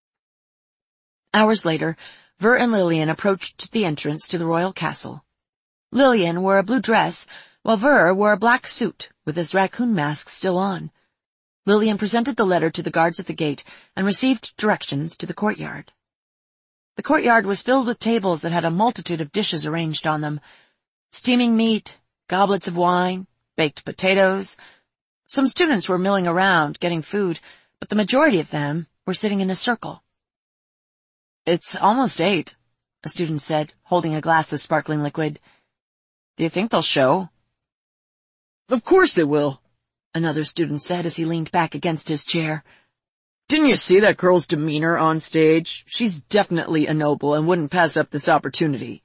Hours later, Ver and Lillian approached the entrance to the royal castle. Lillian wore a blue dress, while Ver wore a black suit with his raccoon mask still on. Lillian presented the letter to the guards at the gate and received directions to the courtyard. The courtyard was filled with tables that had a multitude of dishes arranged on them. Steaming meat, goblets of wine, baked potatoes. Some students were milling around, getting food, but the majority of them were sitting in a circle. It's almost eight, a student said, holding a glass of sparkling liquid. Do you think they'll show? Of course they will, another student said as he leaned back against his chair. Didn't you see that girl's demeanor on stage? She's definitely a noble and wouldn't pass up this opportunity.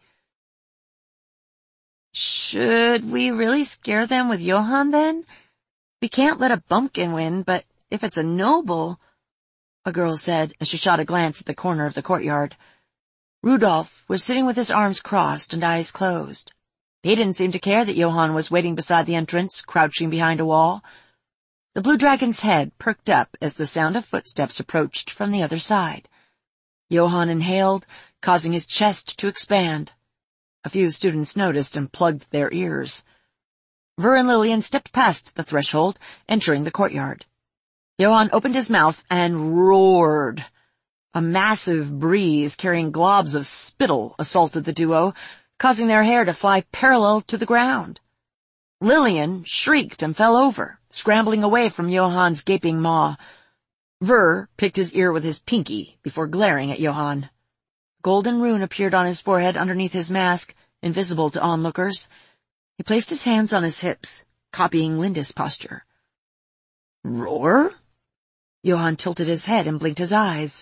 Should we really scare them with Johann then? We can't let a bumpkin win, but if it's a noble, a girl said as she shot a glance at the corner of the courtyard. Rudolph was sitting with his arms crossed and eyes closed. He didn't seem to care that Johann was waiting beside the entrance, crouching behind a wall. The blue dragon's head perked up as the sound of footsteps approached from the other side. Johann inhaled, causing his chest to expand. A few students noticed and plugged their ears. Ver and Lillian stepped past the threshold, entering the courtyard. Johann opened his mouth and roared. A massive breeze carrying globs of spittle assaulted the duo, causing their hair to fly parallel to the ground. Lillian shrieked and fell over, scrambling away from Johann's gaping maw. Ver picked his ear with his pinky before glaring at Johann. Golden rune appeared on his forehead underneath his mask, invisible to onlookers. He placed his hands on his hips, copying Linda's posture. Roar? Johann tilted his head and blinked his eyes.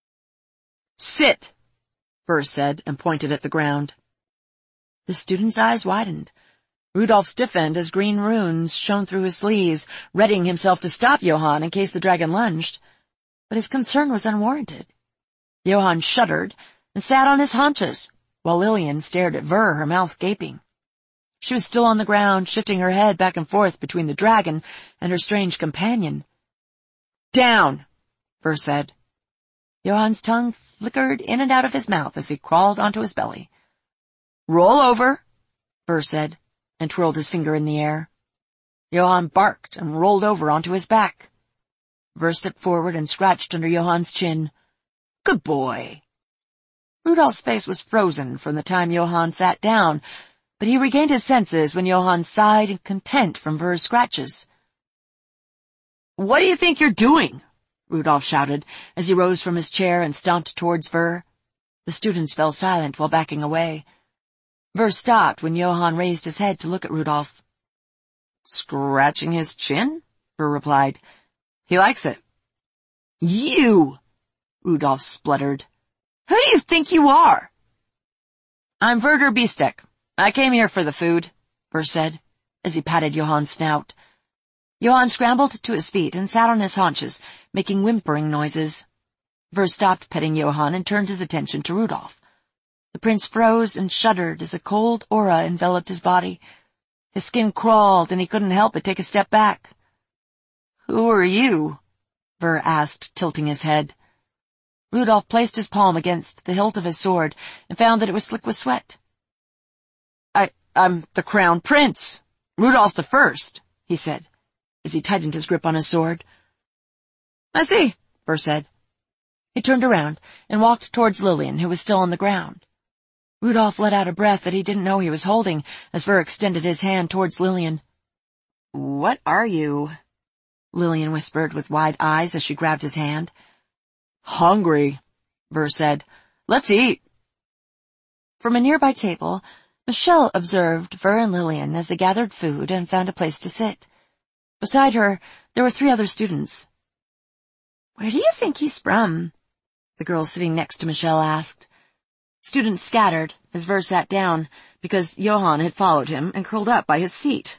Sit, Ver said and pointed at the ground. The student's eyes widened. Rudolph stiffened as green runes shone through his sleeves, readying himself to stop Johann in case the dragon lunged. But his concern was unwarranted. Johann shuddered and sat on his haunches, while Lillian stared at Ver, her mouth gaping. She was still on the ground, shifting her head back and forth between the dragon and her strange companion. Down, Ver said. Johann's tongue flickered in and out of his mouth as he crawled onto his belly. Roll over, Ver said, and twirled his finger in the air. Johann barked and rolled over onto his back. Ver stepped forward and scratched under Johann's chin. Good boy. Rudolph's face was frozen from the time Johann sat down, but he regained his senses when Johann sighed in content from Ver's scratches. What do you think you're doing? Rudolph shouted as he rose from his chair and stomped towards Ver. The students fell silent while backing away. Ver stopped when Johann raised his head to look at Rudolph. Scratching his chin? Ver replied. He likes it. You! Rudolph spluttered. Who do you think you are? I'm Werder Biestek. I came here for the food, Ver said, as he patted Johann's snout. Johann scrambled to his feet and sat on his haunches, making whimpering noises. Ver stopped petting Johann and turned his attention to Rudolph. The prince froze and shuddered as a cold aura enveloped his body. His skin crawled and he couldn't help but take a step back. Who are you? Ver asked, tilting his head. Rudolph placed his palm against the hilt of his sword and found that it was slick with sweat. I, I'm the Crown Prince, Rudolph the First, he said, as he tightened his grip on his sword. I see, Ver said. He turned around and walked towards Lillian, who was still on the ground. Rudolph let out a breath that he didn't know he was holding as Ver extended his hand towards Lillian. What are you? Lillian whispered with wide eyes as she grabbed his hand. Hungry, Ver said. Let's eat. From a nearby table, Michelle observed Ver and Lillian as they gathered food and found a place to sit. Beside her, there were three other students. Where do you think he's from? The girl sitting next to Michelle asked. Students scattered as Ver sat down because Johann had followed him and curled up by his seat.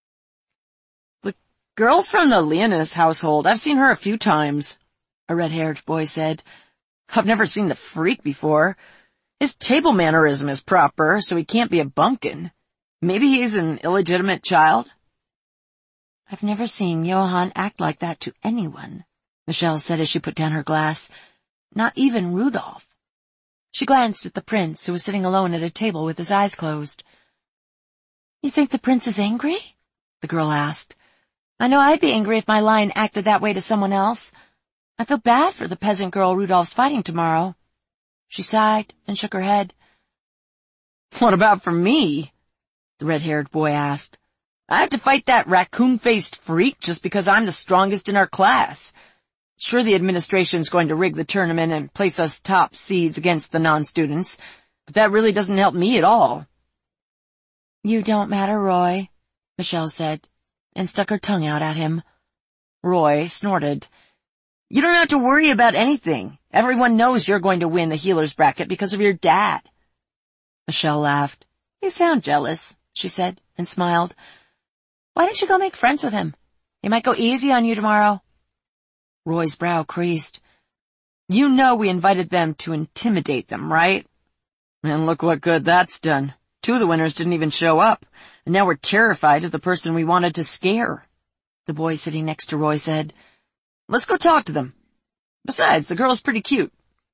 The girl's from the Leonis household. I've seen her a few times, a red-haired boy said. I've never seen the freak before. His table mannerism is proper, so he can't be a bumpkin. Maybe he's an illegitimate child? I've never seen Johann act like that to anyone, Michelle said as she put down her glass. Not even Rudolph. She glanced at the prince, who was sitting alone at a table with his eyes closed. You think the prince is angry? The girl asked. I know I'd be angry if my lion acted that way to someone else. I feel bad for the peasant girl Rudolph's fighting tomorrow. She sighed and shook her head. What about for me? The red-haired boy asked. I have to fight that raccoon-faced freak just because I'm the strongest in our class. Sure, the administration's going to rig the tournament and place us top seeds against the non-students, but that really doesn't help me at all. You don't matter, Roy, Michelle said, and stuck her tongue out at him. Roy snorted. You don't have to worry about anything. Everyone knows you're going to win the healer's bracket because of your dad. Michelle laughed. You sound jealous, she said, and smiled. Why don't you go make friends with him? He might go easy on you tomorrow. Roy's brow creased. You know we invited them to intimidate them, right? And look what good that's done. Two of the winners didn't even show up, and now we're terrified of the person we wanted to scare. The boy sitting next to Roy said, Let's go talk to them. Besides, the girl's pretty cute.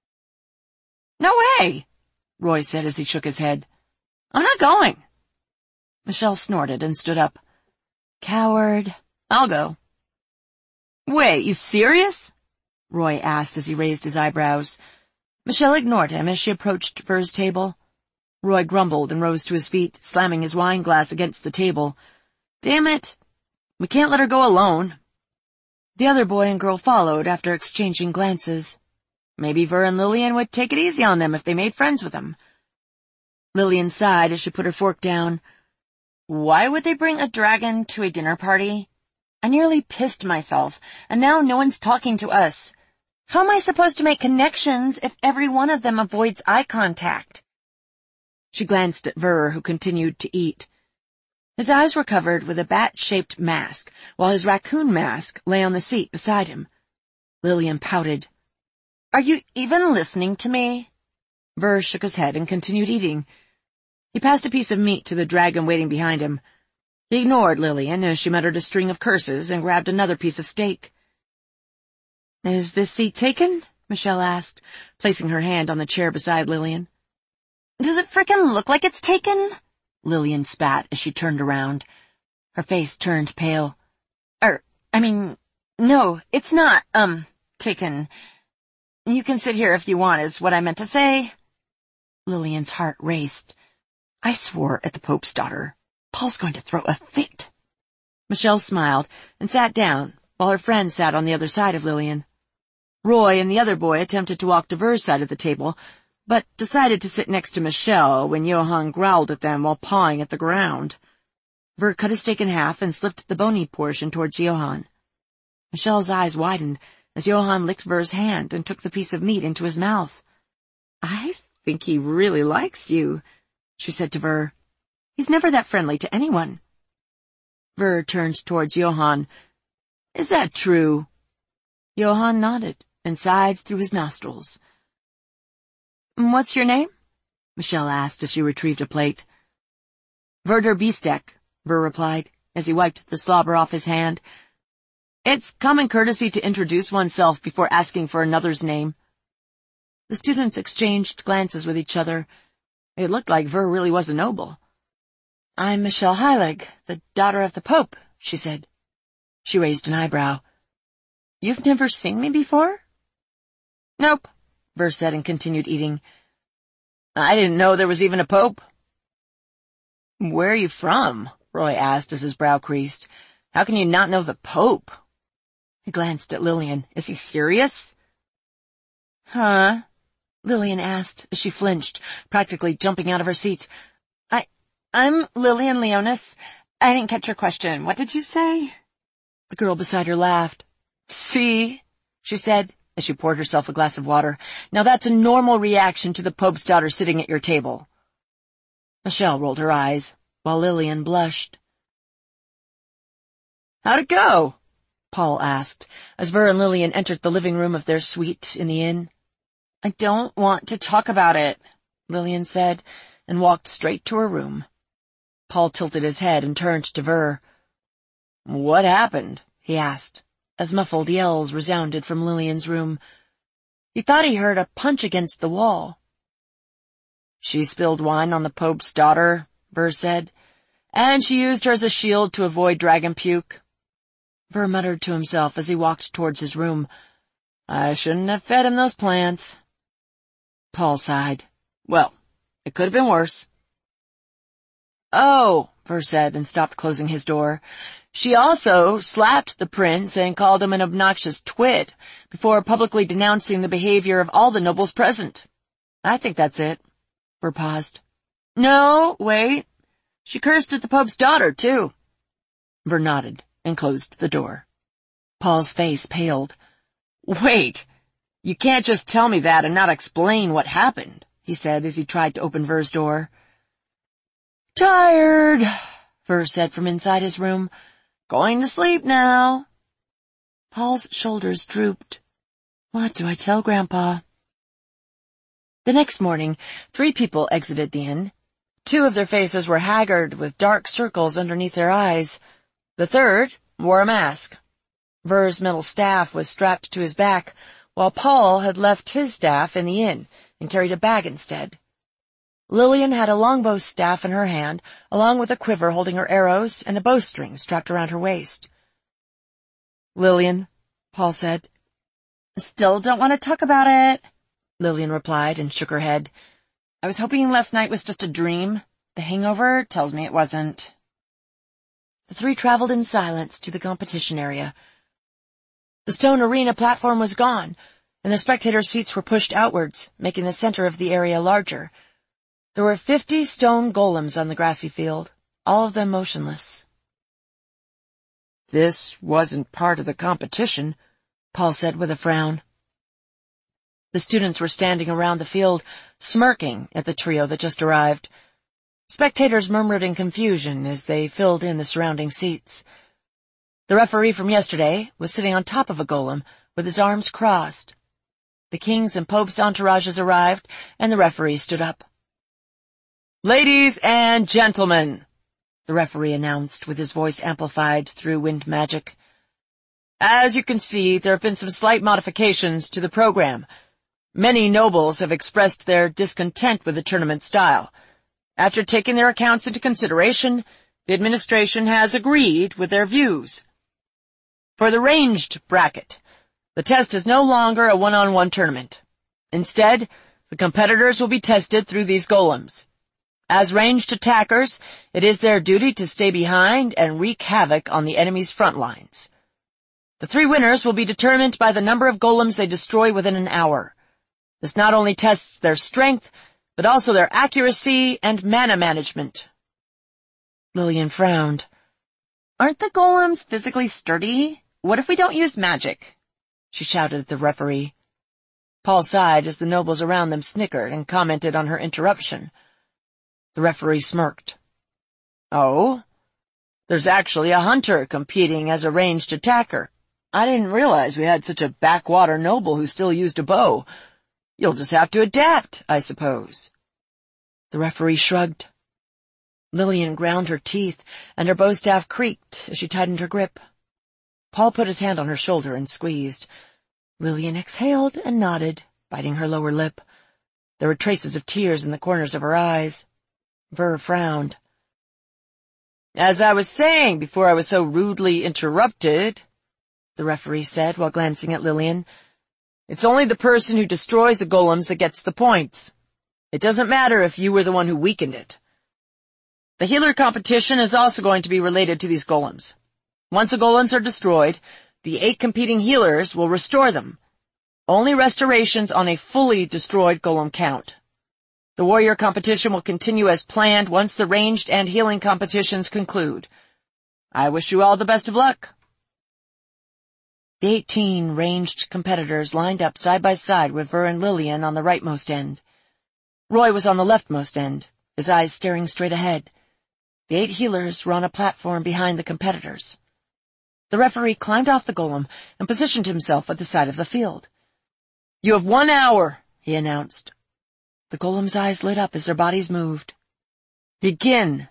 No way, Roy said as he shook his head. I'm not going. Michelle snorted and stood up. Coward. I'll go. Wait, you serious? Roy asked as he raised his eyebrows. Michelle ignored him as she approached Ver's table. Roy grumbled and rose to his feet, slamming his wine glass against the table. Damn it! We can't let her go alone. The other boy and girl followed after exchanging glances. Maybe Ver and Lillian would take it easy on them if they made friends with them. Lillian sighed as she put her fork down. Why would they bring a dragon to a dinner party? I nearly pissed myself, and now no one's talking to us. How am I supposed to make connections if every one of them avoids eye contact? She glanced at Ver, who continued to eat. His eyes were covered with a bat-shaped mask, while his raccoon mask lay on the seat beside him. Lillian pouted. Are you even listening to me? Ver shook his head and continued eating. He passed a piece of meat to the dragon waiting behind him. He ignored Lillian as she muttered a string of curses and grabbed another piece of steak. Is this seat taken? Michelle asked, placing her hand on the chair beside Lillian. Does it frickin' look like it's taken? Lillian spat as she turned around. Her face turned pale. Er, I mean, no, it's not, um, taken. You can sit here if you want, is what I meant to say. Lillian's heart raced. I swore at the Pope's daughter. Paul's going to throw a fit. Michelle smiled and sat down, while her friend sat on the other side of Lillian. Roy and the other boy attempted to walk to Ver's side of the table, but decided to sit next to Michelle when Johann growled at them while pawing at the ground. Ver cut a steak in half and slipped the bony portion towards Johann. Michelle's eyes widened as Johann licked Ver's hand and took the piece of meat into his mouth. I think he really likes you, she said to Ver. He's never that friendly to anyone. Ver turned towards Johann. Is that true? Johann nodded and sighed through his nostrils. What's your name? Michelle asked as she retrieved a plate. Werder Biestek, Ver replied, as he wiped the slobber off his hand. It's common courtesy to introduce oneself before asking for another's name. The students exchanged glances with each other. It looked like Ver really was a noble. I'm Michelle Heilig, the daughter of the Pope, she said. She raised an eyebrow. You've never seen me before? Nope, Ver said and continued eating. I didn't know there was even a Pope. Where are you from? Roy asked as his brow creased. How can you not know the Pope? He glanced at Lillian. Is he serious? Huh? Lillian asked as she flinched, practically jumping out of her seat. I, I'm Lillian Leonis. I didn't catch your question. What did you say? The girl beside her laughed. See? She said, as she poured herself a glass of water. Now that's a normal reaction to the Pope's daughter sitting at your table. Michelle rolled her eyes, while Lillian blushed. How'd it go? Paul asked, as Ver and Lillian entered the living room of their suite in the inn. I don't want to talk about it, Lillian said, and walked straight to her room. Paul tilted his head and turned to Ver. What happened? He asked, as muffled yells resounded from Lillian's room. He thought he heard a punch against the wall. She spilled wine on the Pope's daughter, Ver said, and she used her as a shield to avoid dragon puke. Ver muttered to himself as he walked towards his room. I shouldn't have fed him those plants. Paul sighed. Well, it could have been worse. Oh, Ver said and stopped closing his door. She also slapped the prince and called him an obnoxious twit before publicly denouncing the behavior of all the nobles present. I think that's it. Ver paused. No, wait. She cursed at the Pope's daughter, too. Ver nodded and closed the door. Paul's face paled. Wait, you can't just tell me that and not explain what happened, he said as he tried to open Ver's door. Tired, Ver said from inside his room. Going to sleep now. Paul's shoulders drooped. What do I tell Grandpa? The next morning, three people exited the inn. Two of their faces were haggard with dark circles underneath their eyes. The third wore a mask. Ver's metal staff was strapped to his back, while Paul had left his staff in the inn and carried a bag instead. Lillian had a longbow staff in her hand, along with a quiver holding her arrows and a bowstring strapped around her waist. Lillian, Paul said, Still don't want to talk about it, Lillian replied and shook her head. I was hoping last night was just a dream. The hangover tells me it wasn't. The three traveled in silence to the competition area. The stone arena platform was gone, and the spectator seats were pushed outwards, making the center of the area larger. There were fifty stone golems on the grassy field, all of them motionless. This wasn't part of the competition, Paul said with a frown. The students were standing around the field, smirking at the trio that just arrived. Spectators murmured in confusion as they filled in the surrounding seats. The referee from yesterday was sitting on top of a golem, with his arms crossed. The king's and pope's entourages arrived, and the referee stood up. Ladies and gentlemen, the referee announced with his voice amplified through wind magic. As you can see, there have been some slight modifications to the program. Many nobles have expressed their discontent with the tournament style. After taking their accounts into consideration, the administration has agreed with their views. For the ranged bracket, the test is no longer a one-on-one tournament. Instead, the competitors will be tested through these golems. As ranged attackers, it is their duty to stay behind and wreak havoc on the enemy's front lines. The three winners will be determined by the number of golems they destroy within an hour. This not only tests their strength, but also their accuracy and mana management. Lillian frowned. Aren't the golems physically sturdy? What if we don't use magic? She shouted at the referee. Paul sighed as the nobles around them snickered and commented on her interruption. The referee smirked. Oh? There's actually a hunter competing as a ranged attacker. I didn't realize we had such a backwater noble who still used a bow. You'll just have to adapt, I suppose. The referee shrugged. Lillian ground her teeth, and her bowstaff creaked as she tightened her grip. Paul put his hand on her shoulder and squeezed. Lillian exhaled and nodded, biting her lower lip. There were traces of tears in the corners of her eyes. Ver frowned. As I was saying before I was so rudely interrupted, the referee said while glancing at Lillian, it's only the person who destroys the golems that gets the points. It doesn't matter if you were the one who weakened it. The healer competition is also going to be related to these golems. Once the golems are destroyed, the eight competing healers will restore them. Only restorations on a fully destroyed golem count. The warrior competition will continue as planned once the ranged and healing competitions conclude. I wish you all the best of luck. The eighteen ranged competitors lined up side by side with Ver and Lillian on the rightmost end. Roy was on the leftmost end, his eyes staring straight ahead. The eight healers were on a platform behind the competitors. The referee climbed off the golem and positioned himself at the side of the field. You have one hour, he announced. The golem's eyes lit up as their bodies moved. Begin.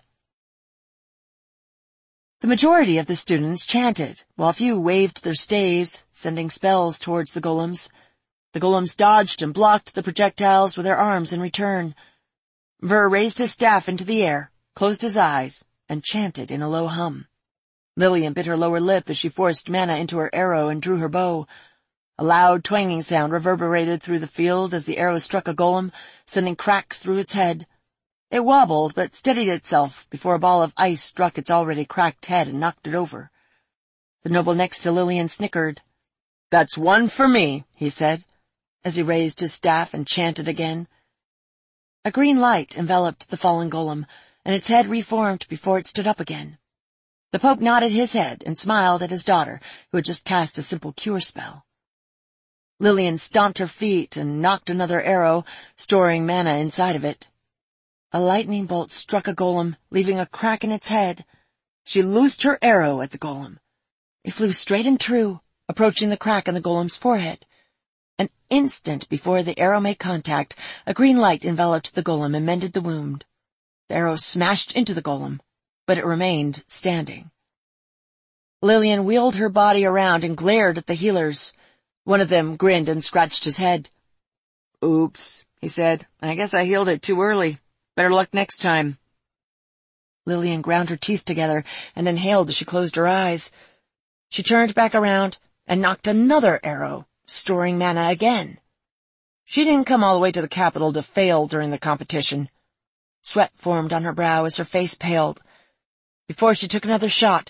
The majority of the students chanted, while a few waved their staves, sending spells towards the golems. The golems dodged and blocked the projectiles with their arms in return. Ver raised his staff into the air, closed his eyes, and chanted in a low hum. Lillian bit her lower lip as she forced mana into her arrow and drew her bow. A loud twanging sound reverberated through the field as the arrow struck a golem, sending cracks through its head. It wobbled, but steadied itself before a ball of ice struck its already cracked head and knocked it over. The noble next to Lillian snickered. That's one for me, he said, as he raised his staff and chanted again. A green light enveloped the fallen golem, and its head reformed before it stood up again. The Pope nodded his head and smiled at his daughter, who had just cast a simple cure spell. Lillian stomped her feet and knocked another arrow, storing mana inside of it. A lightning bolt struck a golem, leaving a crack in its head. She loosed her arrow at the golem. It flew straight and true, approaching the crack in the golem's forehead. An instant before the arrow made contact, a green light enveloped the golem and mended the wound. The arrow smashed into the golem, but it remained standing. Lillian wheeled her body around and glared at the healers. One of them grinned and scratched his head. Oops, he said. I guess I healed it too early. Better luck next time. Lillian ground her teeth together and inhaled as she closed her eyes. She turned back around and knocked another arrow, storing mana again. She didn't come all the way to the capital to fail during the competition. Sweat formed on her brow as her face paled. Before she took another shot,